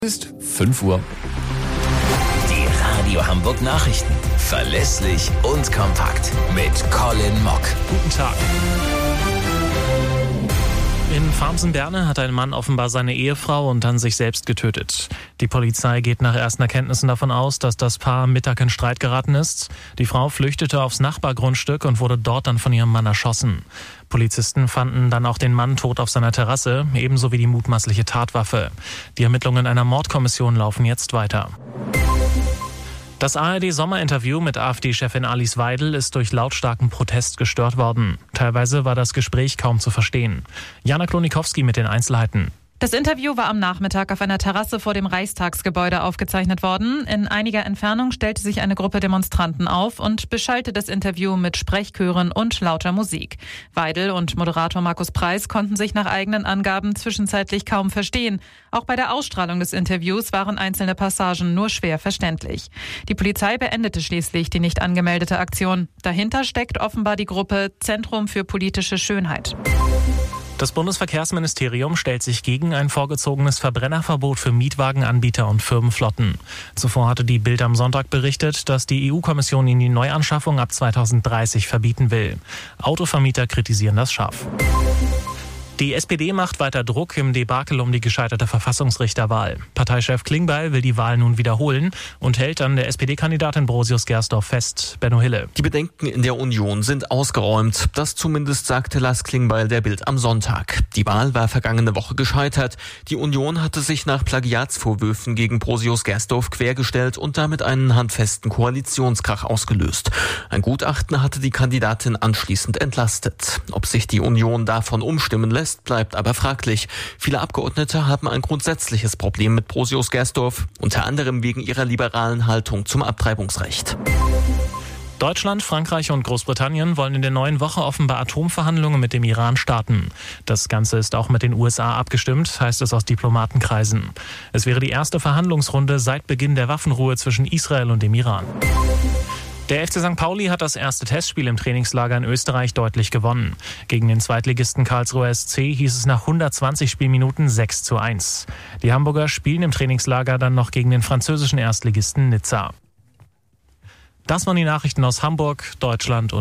Ist 5 Uhr. Die Radio Hamburg Nachrichten. Verlässlich und kompakt. Mit Colin Mock. Guten Tag. In Farmsen-Berne hat ein Mann offenbar seine Ehefrau und dann sich selbst getötet. Die Polizei geht nach ersten Erkenntnissen davon aus, dass das Paar am Mittag in Streit geraten ist. Die Frau flüchtete aufs Nachbargrundstück und wurde dort dann von ihrem Mann erschossen. Polizisten fanden dann auch den Mann tot auf seiner Terrasse, ebenso wie die mutmaßliche Tatwaffe. Die Ermittlungen einer Mordkommission laufen jetzt weiter. Das ARD-Sommerinterview mit AfD-Chefin Alice Weidel ist durch lautstarken Protest gestört worden. Teilweise war das Gespräch kaum zu verstehen. Jana Klonikowski mit den Einzelheiten. Das Interview war am Nachmittag auf einer Terrasse vor dem Reichstagsgebäude aufgezeichnet worden. In einiger Entfernung stellte sich eine Gruppe Demonstranten auf und beschallte das Interview mit Sprechchören und lauter Musik. Weidel und Moderator Markus Preis konnten sich nach eigenen Angaben zwischenzeitlich kaum verstehen. Auch bei der Ausstrahlung des Interviews waren einzelne Passagen nur schwer verständlich. Die Polizei beendete schließlich die nicht angemeldete Aktion. Dahinter steckt offenbar die Gruppe Zentrum für politische Schönheit. Das Bundesverkehrsministerium stellt sich gegen ein vorgezogenes Verbrennerverbot für Mietwagenanbieter und Firmenflotten. Zuvor hatte die Bild am Sonntag berichtet, dass die EU-Kommission ihnen die Neuanschaffung ab 2030 verbieten will. Autovermieter kritisieren das scharf. Die SPD macht weiter Druck im Debakel um die gescheiterte Verfassungsrichterwahl. Parteichef Klingbeil will die Wahl nun wiederholen und hält an der SPD-Kandidatin Brosius Gersdorf fest. Benno Hille. Die Bedenken in der Union sind ausgeräumt. Das zumindest sagte Lars Klingbeil der Bild am Sonntag. Die Wahl war vergangene Woche gescheitert. Die Union hatte sich nach Plagiatsvorwürfen gegen Brosius Gersdorf quergestellt und damit einen handfesten Koalitionskrach ausgelöst. Ein Gutachten hatte die Kandidatin anschließend entlastet. Ob sich die Union davon umstimmen lässt, bleibt aber fraglich. Viele Abgeordnete haben ein grundsätzliches Problem mit Brosius Gersdorf, unter anderem wegen ihrer liberalen Haltung zum Abtreibungsrecht. Deutschland, Frankreich und Großbritannien wollen in der neuen Woche offenbar Atomverhandlungen mit dem Iran starten. Das Ganze ist auch mit den USA abgestimmt, heißt es aus Diplomatenkreisen. Es wäre die erste Verhandlungsrunde seit Beginn der Waffenruhe zwischen Israel und dem Iran. Der FC St. Pauli hat das erste Testspiel im Trainingslager in Österreich deutlich gewonnen. Gegen den Zweitligisten Karlsruher SC hieß es nach 120 Spielminuten 6:1. Die Hamburger spielen im Trainingslager dann noch gegen den französischen Erstligisten Nizza. Das waren die Nachrichten aus Hamburg, Deutschland und